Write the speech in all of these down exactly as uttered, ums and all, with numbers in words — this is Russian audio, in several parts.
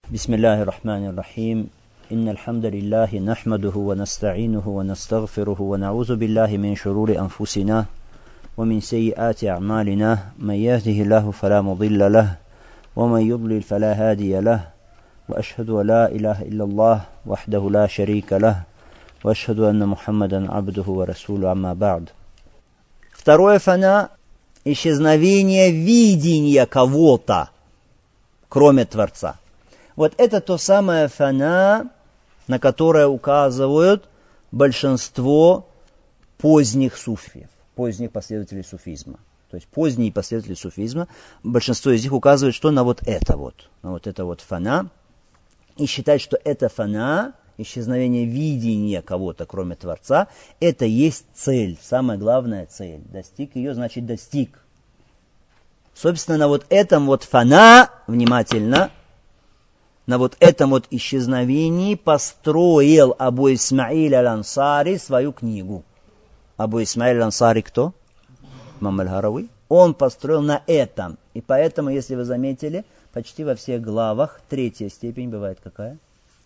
بسم الله الرحمن الرحيم إن الحمد لله نحمده ونستعينه ونستغفره ونعوذ بالله من شرور أنفسنا ومن سيئات أعمالنا من يهده الله فلا مضل له ومن يضلل فلا هادي له وأشهد أن لا إله إلا الله وحده لا شريك له وأشهد أن محمدا عبده ورسوله أما بعد. Второе фана – исчезновение видения кого-то, кроме Творца. Вот это то самое фана, на которое указывают большинство поздних суфиев, поздних последователей суфизма. То есть поздние последователи суфизма, большинство из них указывают, что на вот это вот, на вот это вот фана, и считают, что это фана, исчезновение видения кого-то, кроме Творца, это есть цель, самая главная цель. Достиг ее, значит достиг. Собственно, на вот этом вот фана, внимательно, на вот этом вот исчезновении построил Абу Исмаиль аль-Ансари свою книгу. Абу Исмаиль аль-Ансари кто? Имам аль-Харави. Он построил на этом. И поэтому, если вы заметили, почти во всех главах третья степень бывает какая?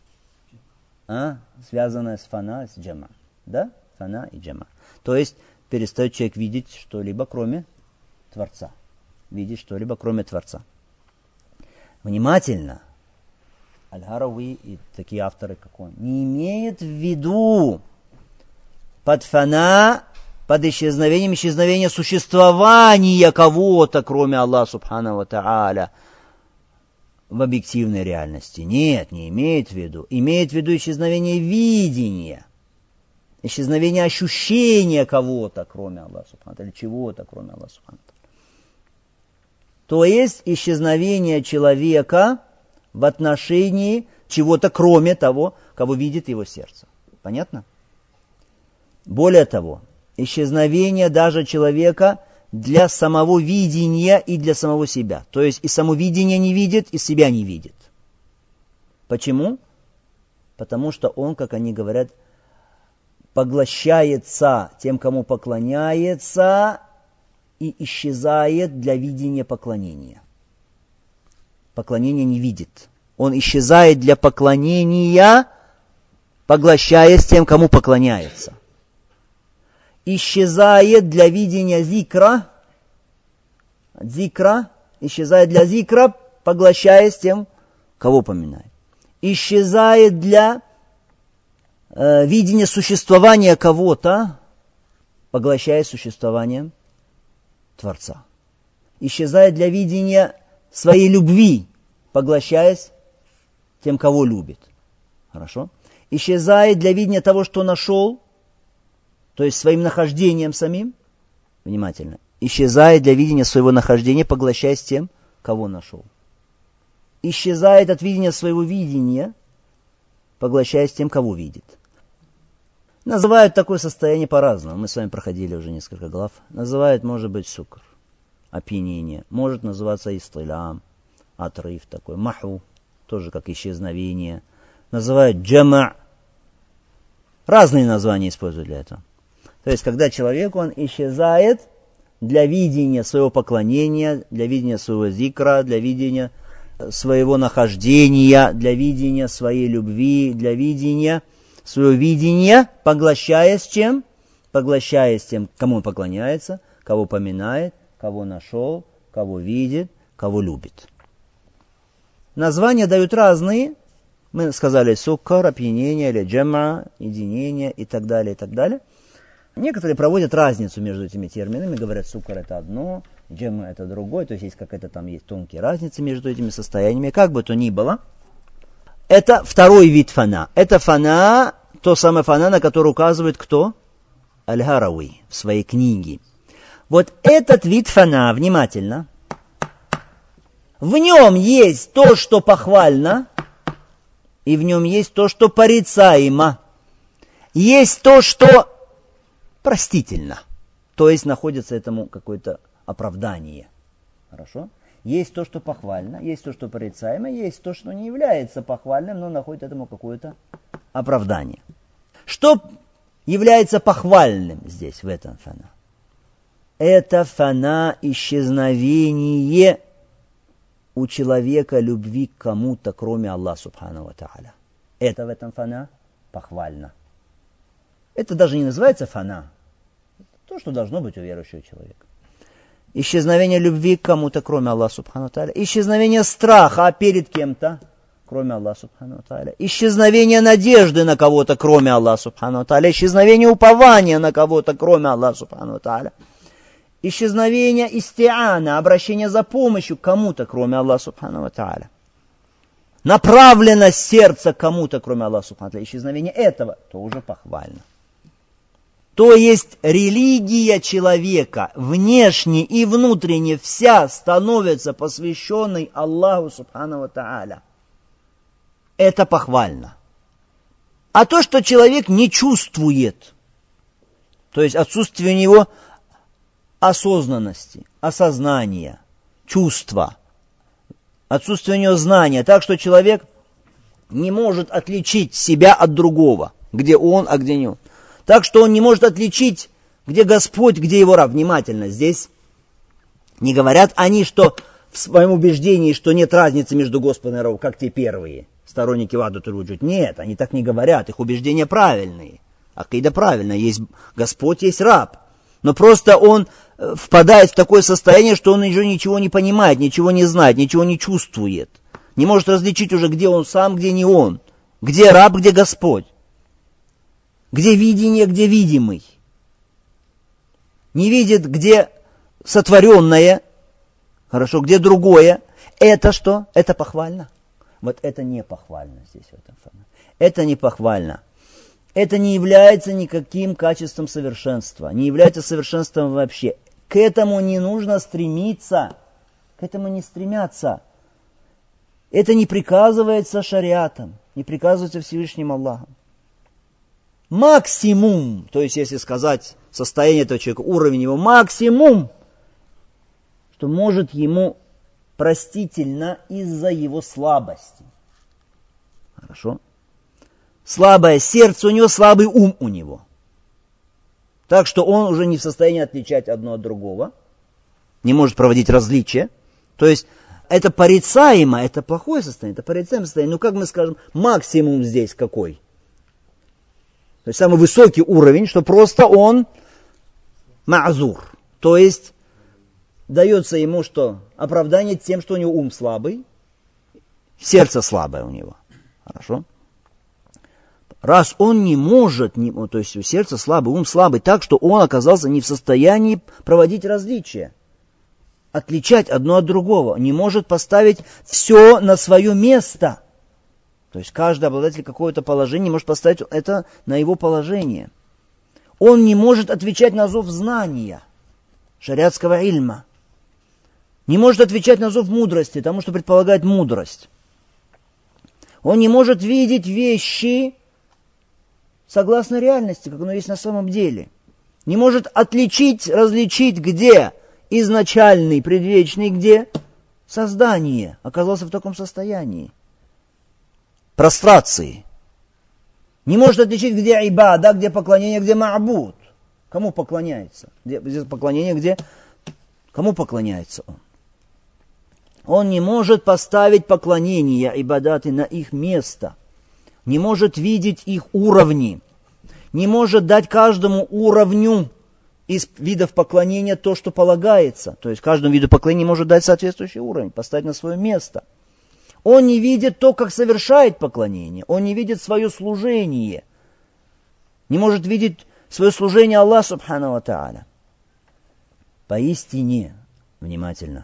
А? Связанная с фана, с джама. Да? Фана и джама. То есть перестает человек видеть что-либо, кроме Творца. Видеть что-либо, кроме Творца. Внимательно. Аль-Харави и такие авторы, как он, не имеет в виду под фана, под исчезновением, исчезновения существования кого-то, кроме Аллаха Субхану ва Тааля, в объективной реальности. Нет, не имеет в виду. Имеет в виду исчезновение видения, исчезновение ощущения кого-то, кроме Аллаха Субхану ва Тааля, или чего-то, кроме Аллаха Субхану ва Тааля. То есть исчезновение человека в отношении чего-то, кроме того, кого видит его сердце. Понятно? Более того, исчезновение даже человека для самого видения и для самого себя. То есть и само видение не видит, и себя не видит. Почему? Потому что он, как они говорят, поглощается тем, кому поклоняется, и исчезает для видения поклонения. Поклонение не видит. Он исчезает для поклонения, поглощаясь тем, кому поклоняется. Исчезает для видения зикра, зикра, исчезает для зикра, поглощаясь тем, кого поминает. Исчезает для э, видения существования кого-то, поглощаясь существованием Творца. Исчезает для видения своей любви, поглощаясь тем, кого любит. Хорошо? Исчезает для видения того, что нашел, то есть своим нахождением самим. Внимательно. Исчезает для видения своего нахождения, поглощаясь тем, кого нашел. Исчезает от видения своего видения, поглощаясь тем, кого видит. Называют такое состояние по-разному. Мы с вами проходили уже несколько глав. Называют, может быть, сукр. Опьянение. Может называться истилям, отрыв такой. Маху, тоже как исчезновение. Называют джама'. Разные названия используют для этого. То есть, когда человек, он исчезает для видения своего поклонения, для видения своего зикра, для видения своего нахождения, для видения своей любви, для видения своего видения, поглощаясь чем? Поглощаясь тем, кому он поклоняется, кого поминает, кого нашел, кого видит, кого любит. Названия дают разные. Мы сказали суккар, опьянение, или джама, единение и так далее, и так далее. Некоторые проводят разницу между этими терминами, говорят, суккар это одно, джама это другое, то есть есть какая-то там есть тонкие разницы между этими состояниями, как бы то ни было. Это второй вид фана. Это фана, то самое фана, на которое указывает кто? Аль-Харави в своей книге. Вот этот вид фана, внимательно, в нем есть то, что похвально, и в нем есть то, что порицаемо. Есть то, что простительно. То есть находится этому какое-то оправдание. Хорошо? Есть то, что похвально, есть то, что порицаемо, есть то, что не является похвальным, но находит этому какое-то оправдание. Что является похвальным здесь, в этом фана? Это фана исчезновение у человека любви к кому-то, кроме Аллаха Субхану ва Тааля. Это в этом фана похвально. Это даже не называется фана. Это то, что должно быть у верующего человека. Исчезновение любви к кому-то, кроме Аллаха Субхану ва Тааля. Исчезновение страха перед кем-то, кроме Аллаха Субхану ва Тааля. Исчезновение надежды на кого-то, кроме Аллаха Субхану ва Тааля. Исчезновение упования на кого-то, кроме Аллаха Субхану ва Тааля. Исчезновение истиана, обращение за помощью к кому-то, кроме Аллаха Субхану ва Тааля. Направленность сердца к кому-то, кроме Аллаха Субхану ва Тааля. Исчезновение этого тоже похвально. То есть религия человека, внешне и внутренне, вся становится посвященной Аллаху Субхану ва Тааля. Это похвально. А то, что человек не чувствует, то есть отсутствие у него осознанности, осознания, чувства, отсутствие у него знания, так что человек не может отличить себя от другого, где он, а где не он. Так что он не может отличить, где Господь, где его раб. Внимательно, здесь не говорят они, что в своем убеждении, что нет разницы между Господом и рабом, как те первые, сторонники Вахдат аль-Вуджуд. Нет, они так не говорят, их убеждения правильные. Акида правильная, есть Господь, есть раб. Но просто он впадает в такое состояние, что он уже ничего не понимает, ничего не знает, ничего не чувствует. Не может различить уже, где он сам, где не он. Где раб, где Господь. Где видение, где видимый. Не видит, где сотворенное, хорошо, где другое. Это что? Это похвально. Вот это не похвально здесь в этом фоне. Это не похвально. Это не является никаким качеством совершенства. Не является совершенством вообще. К этому не нужно стремиться. К этому не стремятся. Это не приказывается шариатом. Не приказывается Всевышним Аллахом. Максимум, то есть если сказать состояние этого человека, уровень его, максимум, что может ему простительно из-за его слабости. Хорошо? Слабое сердце у него, слабый ум у него. Так что он уже не в состоянии отличать одно от другого. Не может проводить различия. То есть это порицаемо, это плохое состояние, это порицаемое состояние. Ну как мы скажем, максимум здесь какой? То есть самый высокий уровень, что просто он ма'зур. То есть дается ему что? Оправдание тем, что у него ум слабый, сердце слабое у него. Хорошо? Раз он не может, не, то есть у сердца слабый, ум слабый, так что он оказался не в состоянии проводить различия, отличать одно от другого, не может поставить все на свое место. То есть каждый обладатель какого-то положения может поставить это на его положение. Он не может отвечать на зов знания, шариатского ильма. Не может отвечать на зов мудрости, тому, что предполагает мудрость. Он не может видеть вещи согласно реальности, как оно есть на самом деле. Не может отличить, различить, где изначальный, предвечный, где создание оказался в таком состоянии. Прострации. Не может отличить, где ибада, где поклонение, где ма'буд. Кому поклоняется? Где, где поклонение, где... Кому поклоняется он? Он не может поставить поклонение, ибадаты на их место. Не может видеть их уровни. Не может дать каждому уровню из видов поклонения то, что полагается. То есть каждому виду поклонения может дать соответствующий уровень, поставить на свое место. Он не видит то, как совершает поклонение. Он не видит свое служение. Не может видеть свое служение Аллаху Субхану ва Тааля. Поистине, внимательно,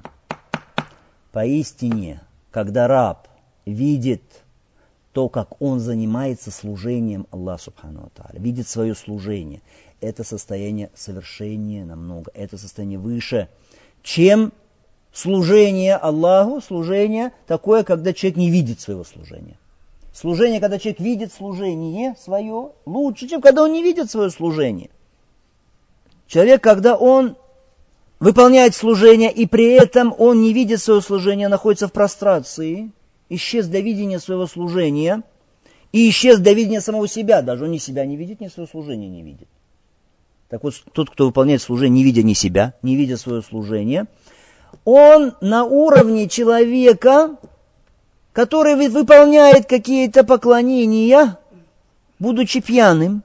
поистине, когда раб видит то, как он занимается служением Аллаху Субхану ва Тааля, видит свое служение, это состояние совершеннее намного, это состояние выше, чем служение Аллаху, служение такое, когда человек не видит своего служения. Служение, когда человек видит служение свое, лучше, чем когда он не видит свое служение. Человек, когда он выполняет служение, и при этом он не видит свое служение, находится в прострации, исчез для видения своего служения, и исчез для видения самого себя. Даже он ни себя не видит, ни свое служение не видит. Так вот, тот, кто выполняет служение, не видя ни себя, не видя свое служение, Он на уровне человека, который выполняет какие-то поклонения, будучи пьяным,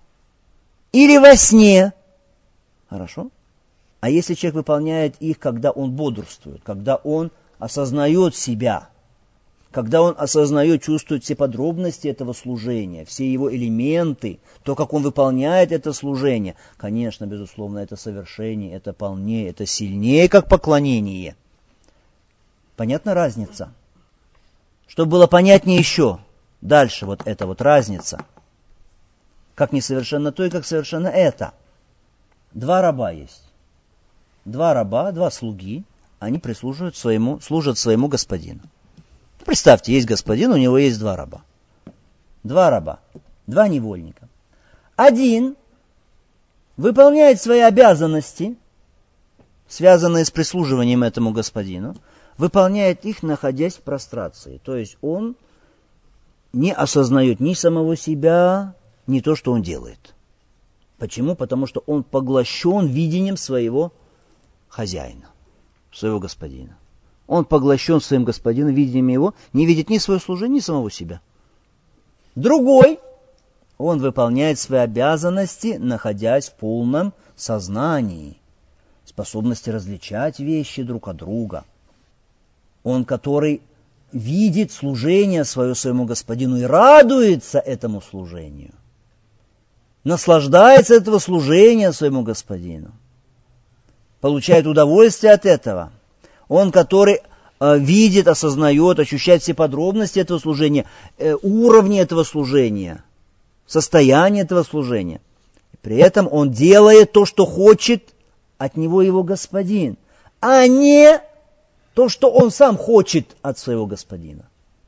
или во сне. Хорошо? А если человек выполняет их, когда он бодрствует, когда он осознает себя, когда он осознает, чувствует все подробности этого служения, все его элементы, то, как он выполняет это служение, конечно, безусловно, это совершеннее, это полнее, это сильнее, как поклонение. Понятна разница? Чтобы было понятнее еще, дальше вот эта вот разница. Как несовершенно то и как совершенно это. Два раба есть. Два раба, два слуги, они прислуживают своему, служат своему господину. Представьте, есть господин, у него есть два раба. Два раба, два невольника. Один выполняет свои обязанности, связанные с прислуживанием этому господину, выполняет их, находясь в прострации. То есть он не осознает ни самого себя, ни то, что он делает. Почему? Потому что он поглощен видением своего хозяина, своего господина. Он поглощен своим господином, видением его, не видит ни свое служение, ни самого себя. Другой, он выполняет свои обязанности, находясь в полном сознании, способности различать вещи друг от друга. Он, который видит служение свое своему господину и радуется этому служению, наслаждается этого служения своему господину, получает удовольствие от этого. Он, который э, видит, осознает, ощущает все подробности этого служения, э, уровни этого служения, состояние этого служения. При этом он делает то, что хочет от него его господин, а не то, что он сам хочет от своего господина.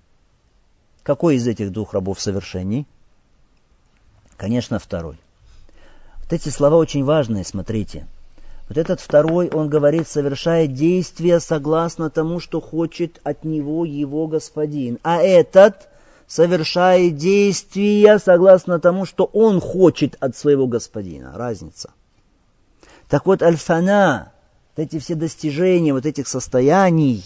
Какой из этих двух рабов совершенней? Конечно, второй. Вот эти слова очень важные, смотрите. Вот этот второй, он говорит, совершает действия согласно тому, что хочет от него его господин. А этот совершает действия согласно тому, что он хочет от своего господина. Разница. Так вот, аль-фана, вот эти все достижения, вот этих состояний,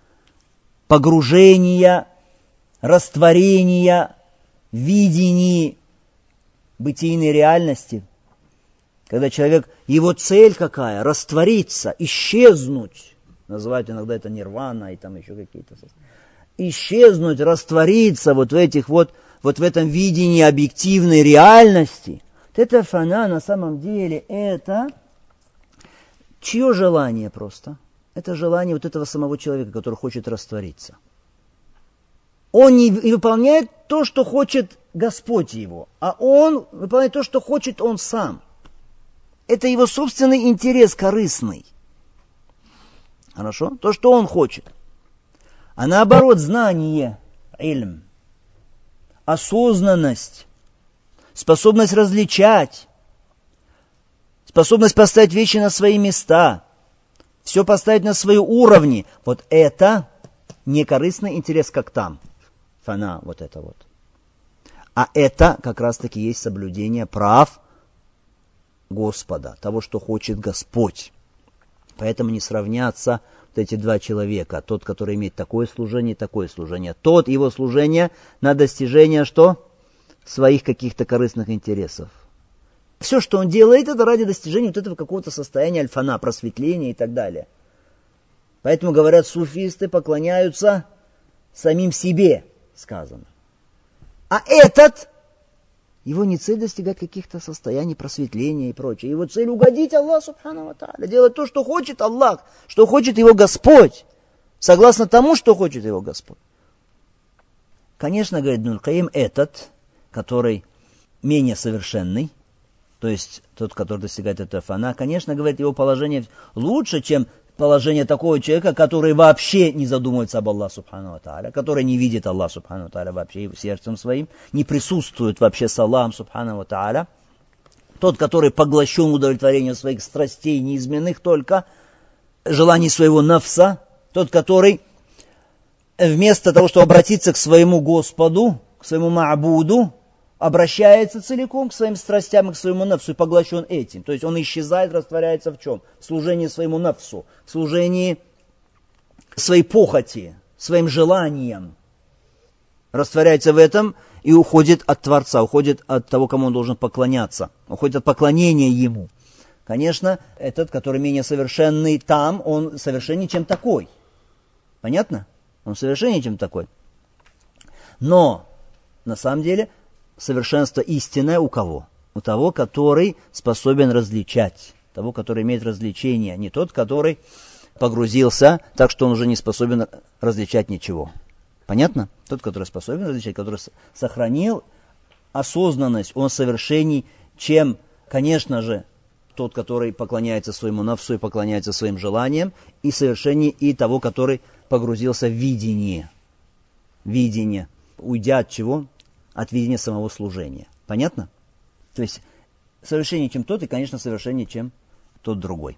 погружения, растворения, видения бытийной реальности, когда человек, его цель какая? Раствориться, исчезнуть. Называют иногда это нирвана и там еще какие-то. Исчезнуть, раствориться вот в этих вот, вот в этом видении объективной реальности. Вот это фана на самом деле это чье желание просто? Это желание вот этого самого человека, который хочет раствориться. Он не выполняет то, что хочет Господь его, а он выполняет то, что хочет он сам. Это его собственный интерес корыстный. Хорошо? То, что он хочет. А наоборот, знание, ильм, осознанность, способность различать, способность поставить вещи на свои места, все поставить на свои уровни. Вот это не корыстный интерес, как там. Фана, вот это вот. А это как раз-таки есть соблюдение прав Господа, того, что хочет Господь. Поэтому не сравнятся вот эти два человека. Тот, который имеет такое служение, и такое служение. Тот, его служение на достижение что? Своих каких-то корыстных интересов. Все, что он делает, это ради достижения вот этого какого-то состояния альфана, просветления и так далее. Поэтому, говорят, суфисты поклоняются самим себе, сказано. А этот, его не цель достигать каких-то состояний просветления и прочее. Его цель угодить Аллаху субхану ва тааля, делать то, что хочет Аллах, что хочет его Господь, согласно тому, что хочет его Господь. Конечно, говорит Ибн аль-Каим, этот, который менее совершенный, то есть тот, который достигает этого фана, конечно, говорит, его положение лучше, чем положение такого человека, который вообще не задумывается об Аллахе субхану ва тааля, который не видит Аллаха субхану ва тааля вообще сердцем своим, не присутствует вообще с Аллахом субхану ва тааля. Тот, который поглощен удовлетворением своих страстей неизменных только, желаний своего нафса, тот, который вместо того, чтобы обратиться к своему Господу, к своему Ма'буду, обращается целиком к своим страстям и к своему нафсу и поглощен этим. То есть он исчезает, растворяется в чем? В служении своему нафсу, в служении своей похоти, своим желанием, растворяется в этом и уходит от Творца, уходит от того, кому он должен поклоняться, уходит от поклонения Ему. Конечно, этот, который менее совершенный там, он совершеннее, чем такой. Понятно? Он совершеннее, чем такой. Но, на самом деле, совершенство истинное у кого? У того, который способен различать, того, который имеет развлечение, не тот, который погрузился так, что он уже не способен различать ничего. Понятно? Тот, который способен различать, который сохранил осознанность, он совершенней, чем, конечно же, тот, который поклоняется своему нафсу и поклоняется своим желаниям, и совершенней и того, который погрузился в видение. Видение. Уйдя от чего? От видения самого служения. Понятно? То есть совершеннее, чем тот, и, конечно, совершеннее, чем тот другой.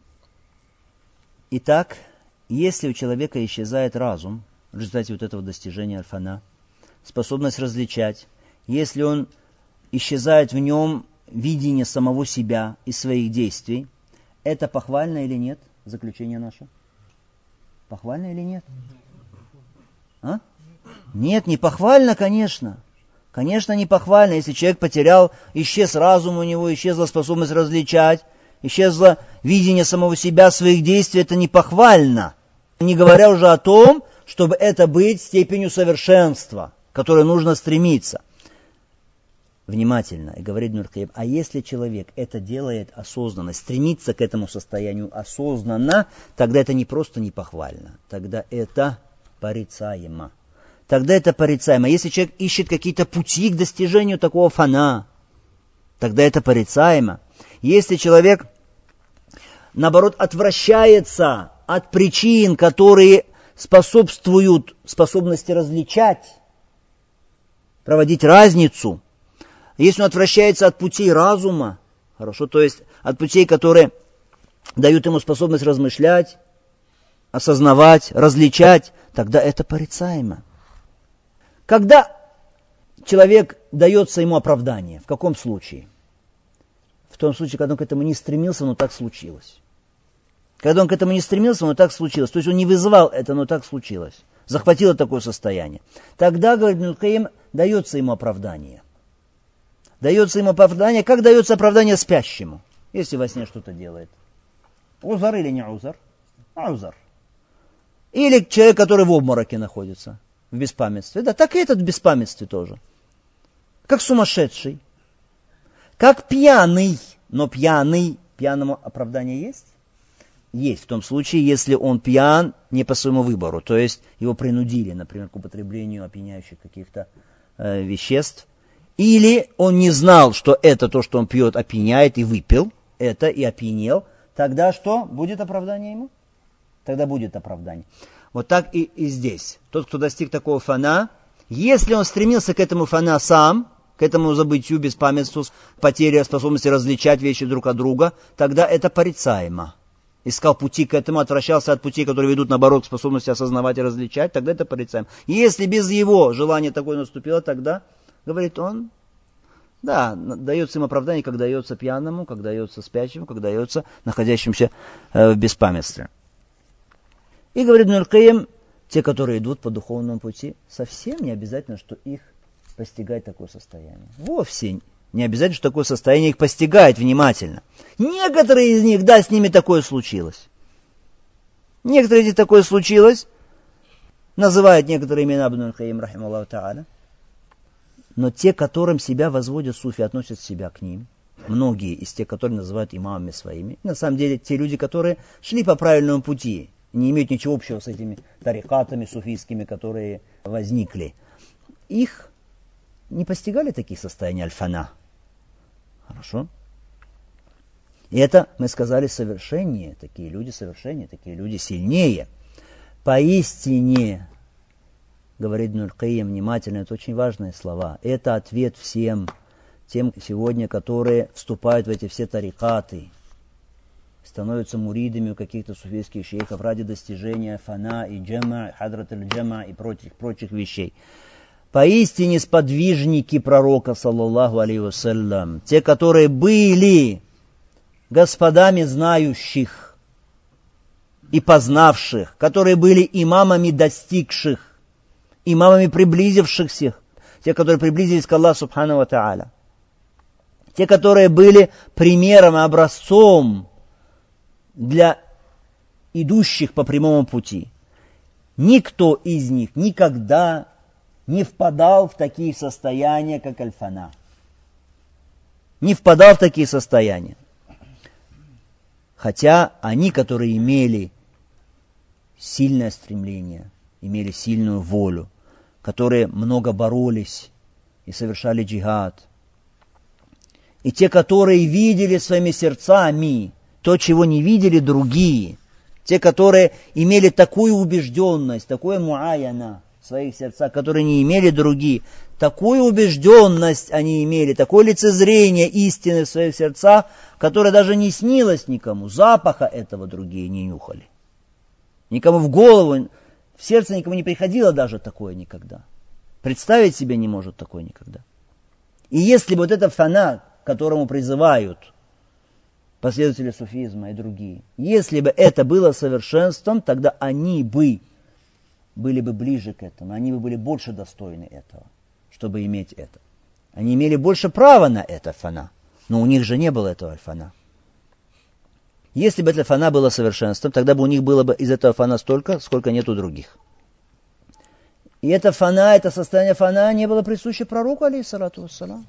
Итак, если у человека исчезает разум в результате вот этого достижения аль-фана, способность различать, если он исчезает в нем видение самого себя и своих действий, это похвально или нет? Заключение наше. Похвально или нет? А? Нет, не похвально, конечно. Конечно, не похвально, если человек потерял, исчез разум у него, исчезла способность различать, исчезло видение самого себя, своих действий, это не похвально. Не говоря уже о том, чтобы это быть степенью совершенства, к которой нужно стремиться. Внимательно, и говорит Ибн аль-Кайим, а если человек это делает осознанно, стремится к этому состоянию осознанно, тогда это не просто не похвально, тогда это порицаемо. Тогда это порицаемо. Если человек ищет какие-то пути к достижению такого фана, тогда это порицаемо. Если человек, наоборот, отвращается от причин, которые способствуют способности различать, проводить разницу, если он отвращается от путей разума, хорошо, то есть от путей, которые дают ему способность размышлять, осознавать, различать, тогда это порицаемо. Когда человек дается ему оправдание, в каком случае? В том случае, когда он к этому не стремился, но так случилось. Когда он к этому не стремился, но так случилось. То есть он не вызывал это, но так случилось. Захватило такое состояние. Тогда, говорит Ибн аль-Кайим, дается ему оправдание. Дается ему оправдание. Как дается оправдание спящему, если во сне что-то делает? Узар или не узар? А узар. Или человек, который в обмороке находится, в беспамятстве. Да, так и этот в беспамятстве тоже. Как сумасшедший. Как пьяный. Но пьяный, пьяному оправдание есть? Есть в том случае, если он пьян не по своему выбору. То есть его принудили, например, к употреблению опьяняющих каких-то э, веществ. Или он не знал, что это то, что он пьет, опьяняет, и выпил это, и опьянел. Тогда что? Будет оправдание ему? Тогда будет оправдание. Вот так и, и здесь. Тот, кто достиг такого фана, если он стремился к этому фана сам, к этому забытию, беспамятству, потере способности различать вещи друг от друга, тогда это порицаемо. Искал пути к этому, отвращался от путей, которые ведут, наоборот, к способности осознавать и различать, тогда это порицаемо. Если без его желания такое наступило, тогда, говорит он, да, дается им оправдание, как дается пьяному, как дается спящему, как дается находящимся э, в беспамятстве. И говорит Ибн аль-Кайим, те, которые идут по духовному пути, совсем не обязательно, что их постигает такое состояние. Вовсе не обязательно, что такое состояние их постигает внимательно. Некоторые из них, да, с ними такое случилось. Некоторые из них такое случилось, называют некоторые имена Ибн аль-Кайим, рахималлаху та'аля. Но те, которым себя возводят суфи, относят себя к ним. Многие из тех, которые называют имамами своими. На самом деле, те люди, которые шли по правильному пути, не имеют ничего общего с этими тарикатами суфийскими, которые возникли. Их не постигали такие состояния аль-фана. Хорошо? И это, мы сказали, совершеннее. Такие люди совершеннее, такие люди сильнее. Поистине, говорит Ибн аль-Кайим внимательно, это очень важные слова. Это ответ всем тем сегодня, которые вступают в эти все тарикаты, становятся муридами у каких-то суфийских шейхов ради достижения фана и джама, хадрат аль-джама и прочих, прочих вещей. Поистине сподвижники пророка, саллаллаху алейхи вассалям, те, которые были господами знающих, и познавших, которые были имамами достигших, имамами приблизившихся, те, которые приблизились к Аллаху Субхану ва Тааля, те, которые были примером и образцом для идущих по прямому пути. Никто из них никогда не впадал в такие состояния, как аль-фана. Не впадал в такие состояния. Хотя они, которые имели сильное стремление, имели сильную волю, которые много боролись и совершали джихад, и те, которые видели своими сердцами то, чего не видели другие, те, которые имели такую убежденность, такое муаяна в своих сердцах, которые не имели другие, такую убежденность они имели, такое лицезрение истины в своих сердцах, которое даже не снилось никому, запаха этого другие не нюхали. Никому в голову, в сердце никому не приходило даже такое никогда. Представить себе не может такое никогда. И если бы вот это фана, к которому призывают последователи суфизма и другие, если бы это было совершенством, тогда они бы были бы ближе к этому, они бы были больше достойны этого, чтобы иметь это. Они имели больше права на это фана, но у них же не было этого фана. Если бы это фана было совершенством, тогда бы у них было бы из этого фана столько, сколько нет у других. И это фана, это состояние фана не было присуще пророку, алейхиссалату вассалам.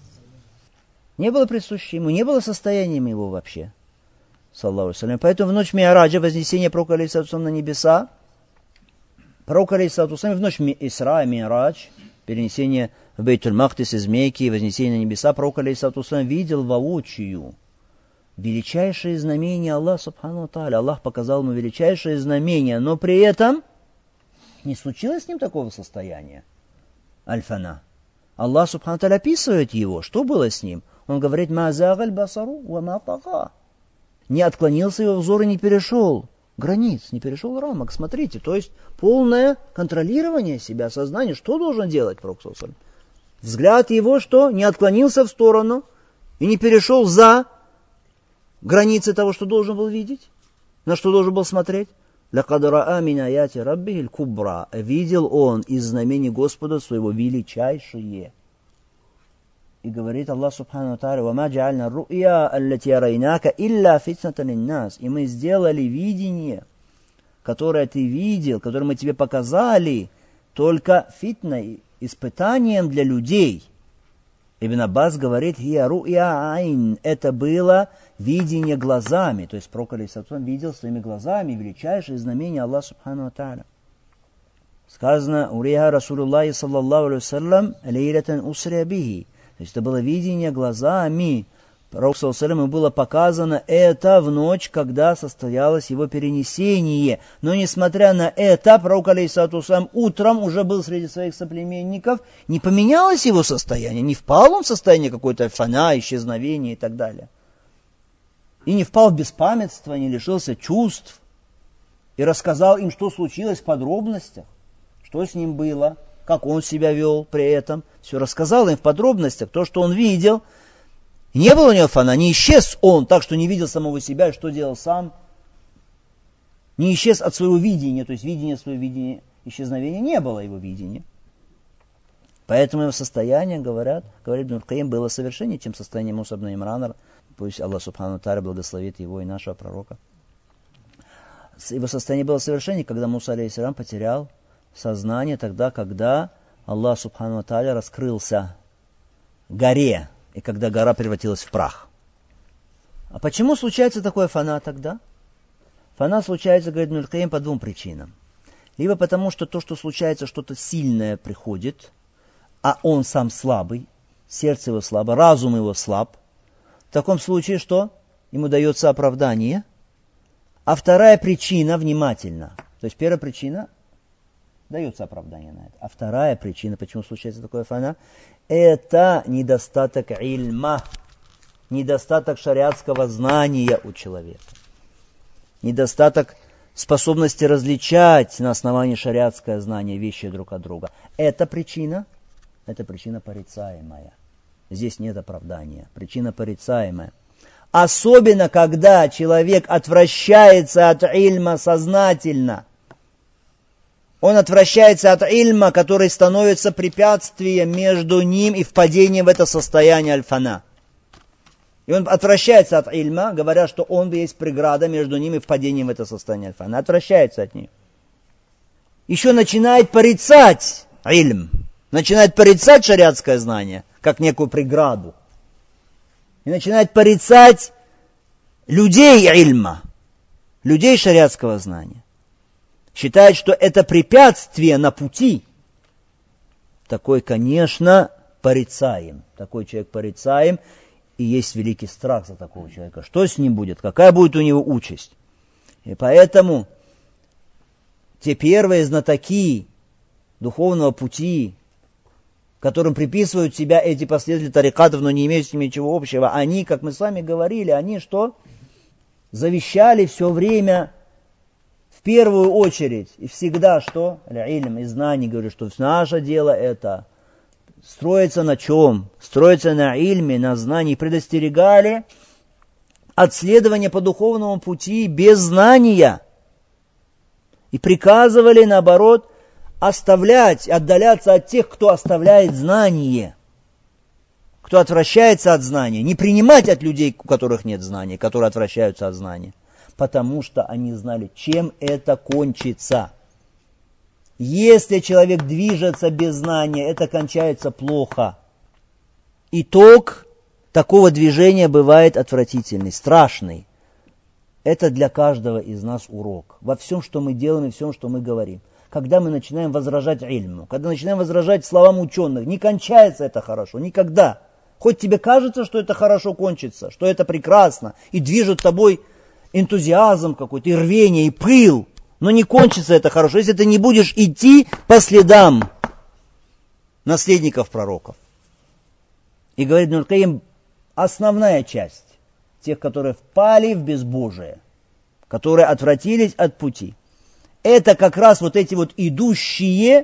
Не было присуще ему, не было состоянием его вообще. Саллаллаху алейхи ва саллям. Поэтому в ночь Ми'раджа, вознесения пророка, алейхиссалату вассалам, на небеса, пророк, алейхиссалату вассалам, в ночь Исра, Ми'радж, перенесение в Бейтуль-Мақдис из Мекки, вознесение на небеса, пророк, алейхиссалату вассалам, видел воочию величайшие знамения Аллаха Субхану ва Тааля. Аллах показал ему величайшие знамения, но при этом не случилось с ним такого состояния. Аль-фана. Аллах Субхану ва Тааля описывает его. Что было с ним? Он говорит: «Ма загаль басару ва ма тага». Не отклонился его взор и не перешел границ, не перешел рамок. Смотрите, то есть полное контролирование себя, сознание. Что должен делать пророк? Взгляд его что? Не отклонился в сторону и не перешел за границы того, что должен был видеть, на что должен был смотреть. «Лакад раа мин аяти раббихи аль-кубра». Видел он из знамений Господа своего величайшие. И говорит Аллах Субхану ва Тааля: «Ва ма джа'альна ру'я аллати арайнака илля фитнатан лин-нас». И мы сделали видение, которое ты видел, которое мы тебе показали, только фитной, испытанием для людей. Ибн Аббас говорит: «Хия ру'я айн». Это было видение глазами. То есть пророк алейхиссалату вассалам видел своими глазами величайшие знамения Аллаха Субхану ва Тааля. Сказано: «Урия Расулуллахи саллаллаху алейхи вассалям лейлатан усрия бихи». То есть это было видение глазами. Пророку саллаллаху алейхи вассалям было показано это в ночь, когда состоялось его перенесение. Но несмотря на это, пророк алейхиссалату вассалям утром уже был среди своих соплеменников, не поменялось его состояние, не впал он в состояние какой-то фана, исчезновения и так далее. И не впал в беспамятство, не лишился чувств. И рассказал им, что случилось в подробностях, что с ним было, как он себя вел при этом. Все рассказал им в подробностях, то, что он видел. Не было у него фана, не исчез он так, что не видел самого себя и что делал сам. Не исчез от своего видения, то есть видение своего видения, исчезновения не было его видения. Поэтому его состояние, говорят, говорит Ибн Каим, было совершеннее, чем состояние Муса ибн Имрана. Пусть Аллах Субхану ва Тааля благословит его и нашего пророка. Его состояние было совершеннее, когда Муса алейхиссалям потерял сознание, тогда, когда Аллах Субхану ва Тааля раскрылся горе, и когда гора превратилась в прах. А почему случается такое фана тогда? Фана случается, говорит Ибн Каим, по двум причинам. Либо потому, что то, что случается, что-то сильное приходит, а он сам слабый, сердце его слабо, разум его слаб. В таком случае что? Ему дается оправдание. А вторая причина, внимательно. То есть первая причина, дается оправдание на это. А вторая причина, почему случается такое фана, это недостаток ильма, недостаток шариатского знания у человека. Недостаток способности различать на основании шариатского знания вещи друг от друга. Это причина, это причина порицаемая. Здесь нет оправдания. Причина порицаемая. Особенно, когда человек отвращается от ильма сознательно. Он отвращается от ильма, который становится препятствием между ним и впадением в это состояние аль-фана. И он отвращается от ильма, говоря, что он есть преграда между ним и впадением в это состояние аль-фана. Отвращается от нее. Еще начинает порицать ильм. Начинает порицать шариатское знание, как некую преграду. И начинает порицать людей ильма, людей шариатского знания. Считает, что это препятствие на пути. Такой, конечно, порицаем. Такой человек порицаем, и есть великий страх за такого человека. Что с ним будет? Какая будет у него участь? И поэтому те первые знатоки духовного пути, которым приписывают себя эти последователи тарикатов, но не имеют с ними ничего общего, они, как мы с вами говорили, они что? Завещали все время, в первую очередь, и всегда что? Илм и знание, говорю, что наше дело это строится на чем? Строится на ильме, на знании. Предостерегали от следования по духовному пути без знания. И приказывали, наоборот, оставлять, отдаляться от тех, кто оставляет знание, кто отвращается от знания, не принимать от людей, у которых нет знания, которые отвращаются от знания, потому что они знали, чем это кончится. Если человек движется без знания, это кончается плохо. Итог такого движения бывает отвратительный, страшный. Это для каждого из нас урок. Во всем, что мы делаем и всем, что мы говорим. Когда мы начинаем возражать ильму, когда начинаем возражать словам ученых, не кончается это хорошо, никогда. Хоть тебе кажется, что это хорошо кончится, что это прекрасно, и движет тобой энтузиазм какой-то, и рвение, и пыл, но не кончится это хорошо, если ты не будешь идти по следам наследников пророков. И говорит Ибн аль-Кайим, основная часть тех, которые впали в безбожие, которые отвратились от пути, это как раз вот эти вот идущие,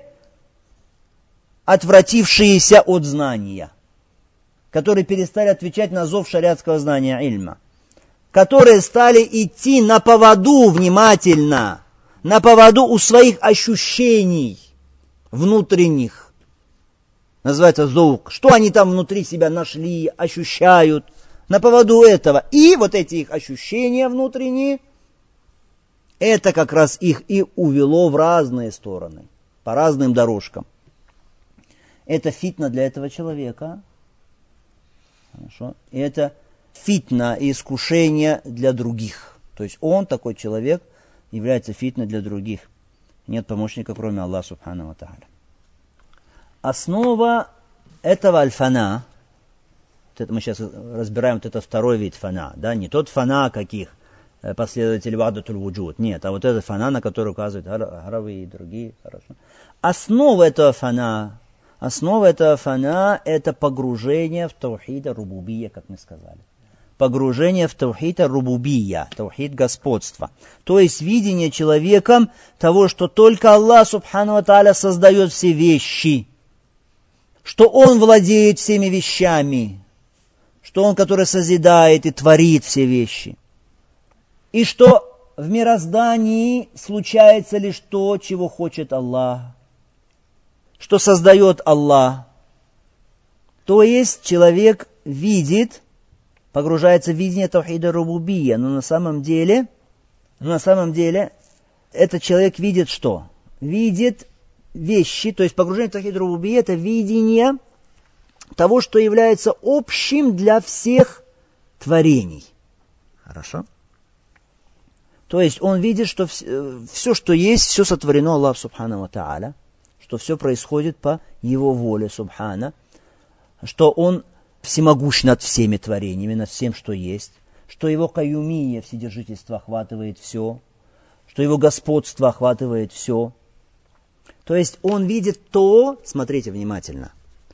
отвратившиеся от знания, которые перестали отвечать на зов шариатского знания ильма, которые стали идти на поводу внимательно, на поводу у своих ощущений внутренних. Называется зоук. Что они там внутри себя нашли, ощущают, на поводу этого. И вот эти их ощущения внутренние, это как раз их и увело в разные стороны, по разным дорожкам. Это фитна для этого человека. Хорошо. И это фитна и искушение для других. То есть он, такой человек, является фитной для других. Нет помощника, кроме Аллаха субхану ва тааля. Основа этого аль-фана, вот это мы сейчас разбираем вот этот второй вид фана, да, не тот фана, каких последователи вахдатуль вуджуд, нет, а вот этот фана, на который указывают Арави и другие, хорошо. Основа этого фана, основа этого фана это погружение в таухида рубубия, как мы сказали. Погружение в таухида рубубия, таухид господства. То есть видение человеком того, что только Аллах субхану ва тааля создает все вещи, что Он владеет всеми вещами, что Он, который созидает и творит все вещи. И что в мироздании случается лишь то, чего хочет Аллах, что создает Аллах. То есть человек видит, погружается в видение таухида рубубия, но на самом деле, но на самом деле этот человек видит что? Видит вещи, то есть погружение в таухид рубубия это видение того, что является общим для всех творений. Хорошо? То есть он видит, что все, что есть, все сотворено Аллаху субхану ва тааля, что все происходит по Его воле субхана, что Он всемогущ над всеми творениями, над всем, что есть, что Его каюмия, вседержительство охватывает все, что Его господство охватывает все. То есть он видит то, смотрите внимательно,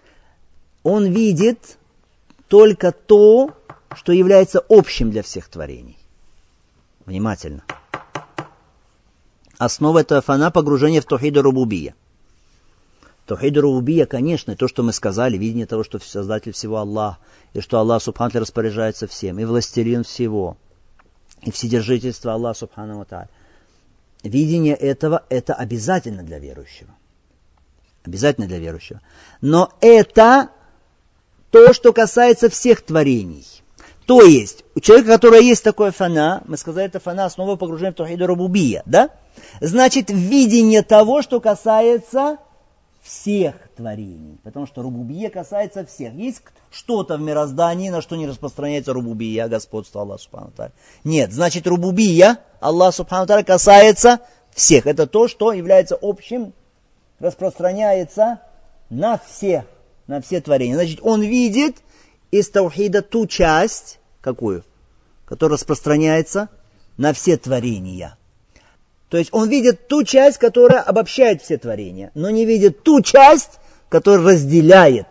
он видит только то, что является общим для всех творений. Внимательно. Основа этого фана погружение в таухид рубубия. Таухид рубубия, конечно, то, что мы сказали, видение того, что Создатель всего Аллах, и что Аллах Субхану ва-Тааля распоряжается всем, и властелин всего, и вседержительство Аллаха Субхану ва-Тааля. Видение этого, это обязательно для верующего. Обязательно для верующего. Но это то, что касается всех творений. То есть, у человека, у которого есть такое фана, мы сказали, это фана, основа погружения в таухид рубубия, да? Значит, видение того, что касается всех творений. Потому что рубубия касается всех. Есть что-то в мироздании, на что не распространяется рубубия, господство Аллаха Субхану ва-Тааля. Нет, значит, рубубия Аллаха Субхану ва-Тааля касается всех. Это то, что является общим, распространяется на всех, на все творения. Значит, он видит из таухида ту часть, какую? Которая распространяется на все творения. То есть он видит ту часть, которая обобщает все творения, но не видит ту часть, которая разделяет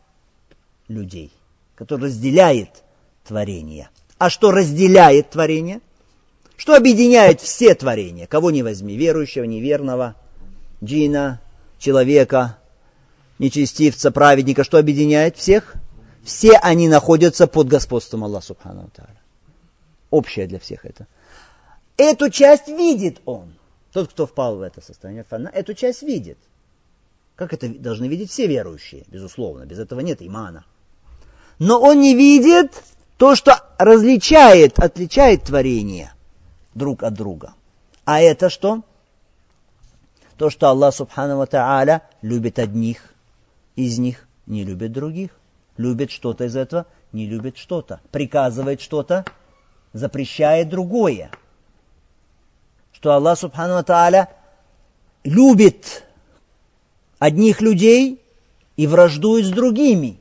людей, которая разделяет творения. А что разделяет творения? Что объединяет все творения? Кого не возьми, верующего, неверного, джина, человека, нечестивца, праведника. Что объединяет всех? Все они находятся под господством Аллаха Субхану ва-Тааля. Общее для всех это. Эту часть видит он. Тот, кто впал в это состояние фана, эту часть видит. Как это должны видеть все верующие, безусловно. Без этого нет имана. Но он не видит то, что различает, отличает творение друг от друга. А это что? То, что Аллах Субхану ва-Тааля любит одних из них, не любит других. Любит что-то из этого, не любит что-то. Приказывает что-то, запрещает другое. Что Аллах Субхану ва-Тааля любит одних людей и враждует с другими.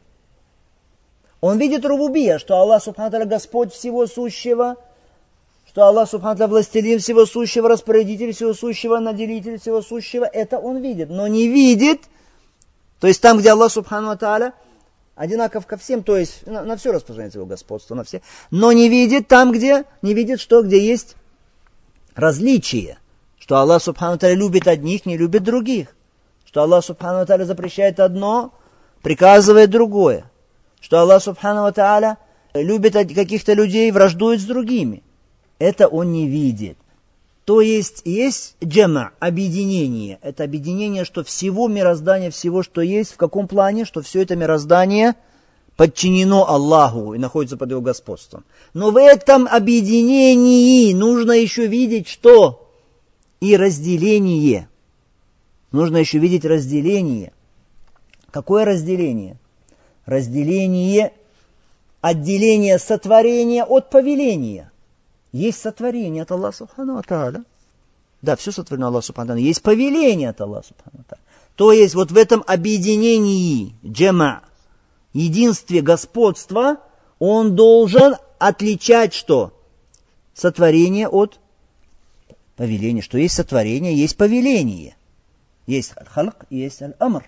Он видит рубубия, что Аллах Субхану ва-Тааля Господь всего сущего, что Аллах Субхану ва-Тааля властелин всего сущего, распорядитель всего сущего, наделитель всего сущего. Это он видит, но не видит, то есть там, где Аллах Субхану ва-Тааля одинаков ко всем, то есть на, на все распространяется его господство, на все, но не видит там, где, не видит, что, где есть различие, что Аллах Субхану ва-Тааля любит одних, не любит других, что Аллах Субхану ва-Тааля запрещает одно, приказывает другое, что Аллах Субхану ва-Тааля любит каких-то людей, враждует с другими. Это он не видит. То есть, есть джама, объединение. Это объединение, что всего мироздания, всего, что есть, в каком плане, что все это мироздание подчинено Аллаху и находится под его господством. Но в этом объединении нужно еще видеть что? И разделение. Нужно еще видеть разделение. Какое разделение? Разделение, отделение сотворения от повеления. Есть сотворение от Аллаха Субхану ва-Тааля. Да, все сотворено Аллаху Субхану ва-Тааля. Есть повеление от Аллаха Субхану ва-Тааля. То есть вот в этом объединении джама, единстве господства, он должен отличать что? Сотворение от повеления. Что есть сотворение, есть повеление. Есть аль-халк и есть аль-амр.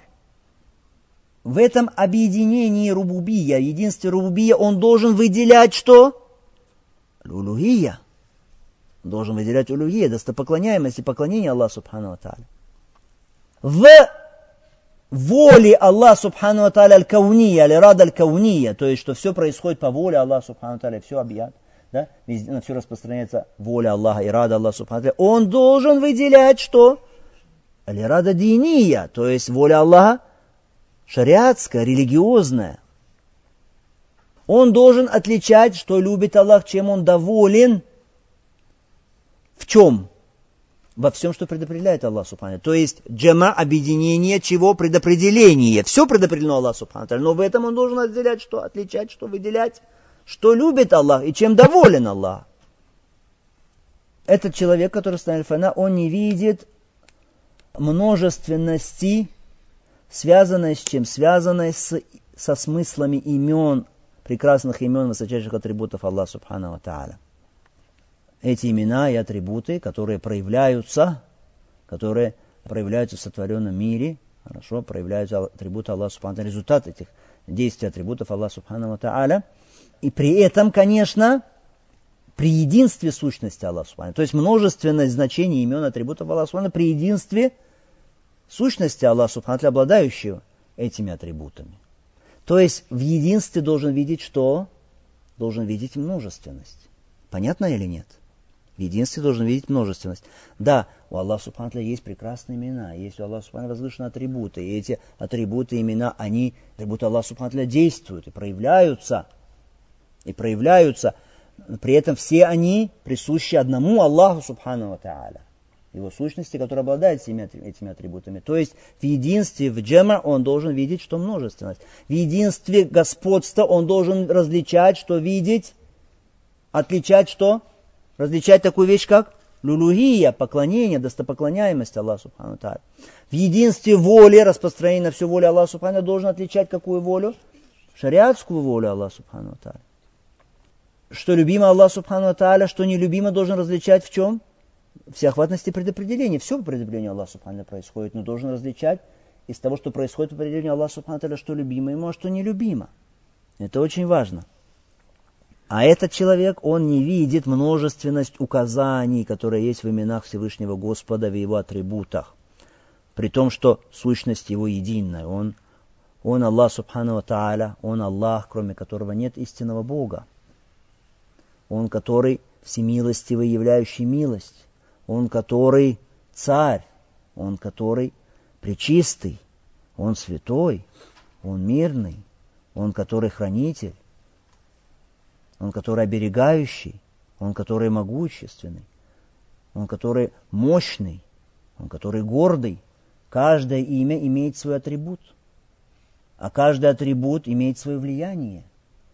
В этом объединении рубубия, единстве рубубия, он должен выделять что? Улухия. Должен выделять улухия, достопоклоняемость и поклонение Аллаху Субхану ва-Тааля. В воле Аллаха Субхану ва-Тааля аль-кауния, аль-ирада аль-кауния, то есть, что все происходит по воле Аллаха Субхану ва-Тааля, все объят, да? Везде, на все распространяется воля Аллаха, ирада Аллаха Субхану ва-Тааля. Он должен выделять что? Аль-ирада диния, то есть воля Аллаха шариатская, религиозная. Он должен отличать, что любит Аллах, чем он доволен. В чем? Во всем, что предопределяет Аллах Субхану. То есть джама, объединение, чего? Предопределение. Все предопределено Аллах Субхану. Но в этом он должен отделять, что? Отличать, что? Выделять, что любит Аллах и чем доволен Аллах. Этот человек, который станет фана, он не видит множественности, связанной с чем? Связанной с, со смыслами имен, прекрасных имен, высочайших атрибутов Аллаха Субхану ва-Тааля. Эти имена и атрибуты, которые проявляются, которые проявляются в сотворенном мире, хорошо, проявляются атрибуты Аллаха Субхану ва-Тааля, результат этих действий атрибутов Аллаха Субхану ва-Тааля. И при этом, конечно, при единстве сущности Аллаха Субхану ва-Тааля, то есть множественность значений имен и атрибутов Аллаха Субхану ва-Тааля, при единстве сущности Аллаха Субхану ва Тааля, обладающего этими атрибутами. То есть в единстве должен видеть что? Должен видеть множественность. Понятно или нет? В единстве должен видеть множественность. Да, у Аллаха Субхану ва Тааля есть прекрасные имена, есть у Аллаха Субхану ва Тааля возвышенные атрибуты, и эти атрибуты, имена, они, атрибуты Аллаха Субхану ва Тааля действуют и проявляются, и проявляются. При этом все они присущи одному Аллаху Субхану ва Тааля, его сущности, которая обладает всеми этими атрибутами. То есть в единстве, в джама, он должен видеть, что множественность. В единстве господства он должен различать, что видеть, отличать что? Различать такую вещь, как люлюхия, поклонение, достопоклоняемость Аллаху Субхану ва Тааля. В единстве воли, распространение на всю волю Аллаха Субхану ва Тааля, должен отличать какую волю? Шариатскую волю Аллаха Субхану ва Тааля. Что любимо Аллаху Субхану ва Тааля, что нелюбимо, должен различать в чем? Всеохватности предопределения. Все по предопределению Аллаха Субхану ва Тааля происходит, но должен различать из того, что происходит по определению Аллаха Субхану ва Тааля, что любимо ему, а что нелюбимо. Это очень важно. А этот человек, он не видит множественность указаний, которые есть в именах Всевышнего Господа, в его атрибутах. При том, что сущность его единая. Он, он Аллах Субхану ва Тааля, он Аллах, кроме которого нет истинного Бога. Он, который всемилостивый, являющий милость. Он, который царь. Он, который пречистый. Он святой. Он мирный. Он, который хранитель. Он, который оберегающий. Он, который могущественный. Он, который мощный. Он, который гордый. Каждое имя имеет свой атрибут. А каждый атрибут имеет свое влияние.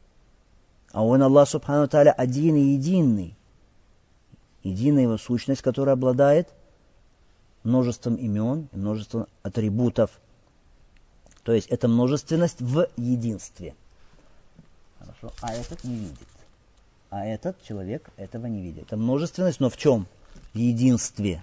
А он, Аллах Субхану ва Тааля, один и единый. Единая его сущность, которая обладает множеством имен, множеством атрибутов. То есть это множественность в единстве. Хорошо. А этот не видит. А этот человек этого не видит. Это множественность, но в чем? В единстве.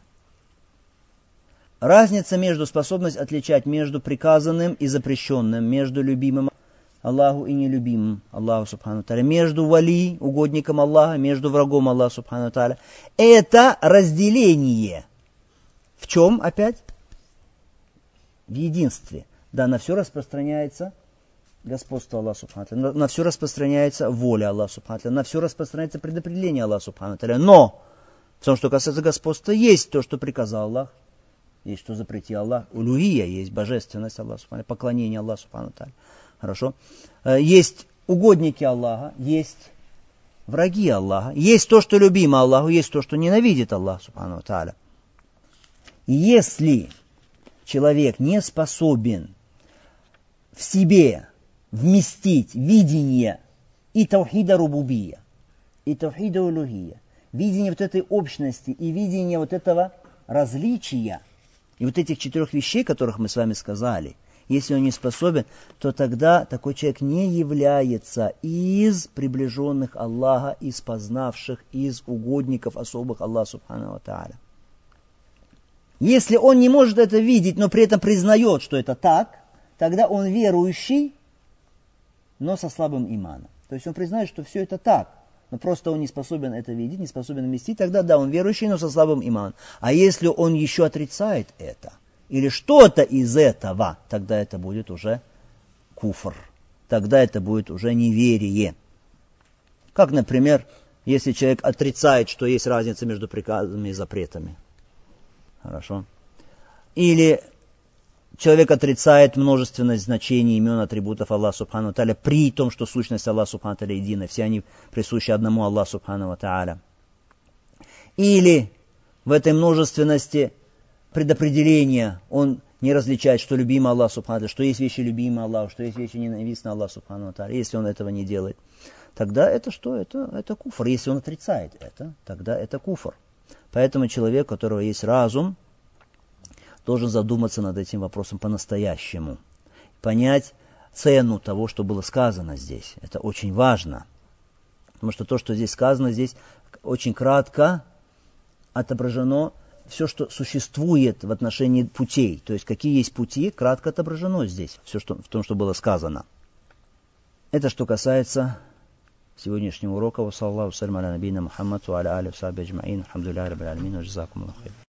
Разница между способностью отличать между приказанным и запрещенным, между любимым Аллаху и нелюбимым Аллаху Субхану ва Тааля, между вали, угодником Аллаха, между врагом Аллаха Субхану ва Тааля. Это разделение. В чем опять? В единстве. Да, на все распространяется господство Аллаха Субхану ва Тааля, на, на все распространяется воля Аллаха Субхану ва Тааля, на все распространяется предопределение Аллаха Субхану ва Тааля. Но в том, что касается господства, есть то, что приказал Аллах, есть что запретил Аллах. Улюхия, есть божественность Аллаха Субхану ва Тааля, поклонение Аллаху Субхану ва Тааля. Хорошо. Есть угодники Аллаха, есть враги Аллаха, есть то, что любимо Аллаху, есть то, что ненавидит Аллах Субхану ва Тааля. Если человек не способен в себе вместить видение и таухида рубубия, и таухида улухия, видение вот этой общности и видение вот этого различия, и вот этих четырех вещей, которых мы с вами сказали, если он не способен, то тогда такой человек не является из приближенных Аллаха, из познавших, из угодников особых Аллаха Субхану ва Тааля. Если он не может это видеть, но при этом признает, что это так, тогда он верующий, но со слабым иманом. То есть он признает, что все это так, но просто он не способен это видеть, не способен вместить, тогда да, он верующий, но со слабым иманом. А если он еще отрицает это, или что-то из этого, тогда это будет уже куфр. Тогда это будет уже неверие. Как, например, если человек отрицает, что есть разница между приказами и запретами. Хорошо. Или человек отрицает множественность значений имен, атрибутов Аллаха Субхану ва Тааля, при том, что сущность Аллаха Субхану ва Тааля едина. Все они присущи одному Аллаху Субхану ва Тааля. Или в этой множественности предопределение, он не различает, что любимо Аллах Субхану ва Тааля, что есть вещи любимые Аллаху, что есть вещи ненавистные Аллаху Субхану ва Тааля. Если он этого не делает, тогда это что? Это, это куфр. Если он отрицает это, тогда это куфр. Поэтому человек, у которого есть разум, должен задуматься над этим вопросом по-настоящему. Понять цену того, что было сказано здесь. Это очень важно. Потому что то, что здесь сказано, здесь очень кратко отображено все, что существует в отношении путей. То есть, какие есть пути, кратко отображено здесь. Все, что, в том, что было сказано. Это что касается сегодняшнего урока. Ва саллаллаху салям аля набийна Мухаммад ва аля алихи ва сахбихи аджмаин. Алхамдулиллахи раббил алямин. Ва джазакумуллаху хайран.